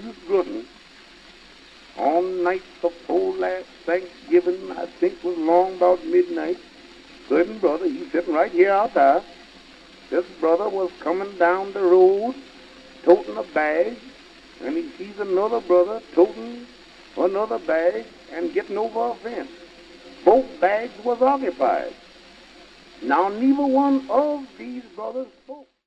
Jesus Glutton, on night before last Thanksgiving, I think was long about midnight, certain brother, he's sitting right here out there. This brother was coming down the road, toting a bag, and he sees another brother toting another bag and getting over a fence. Both bags was occupied. Now, neither one of these brothers spoke.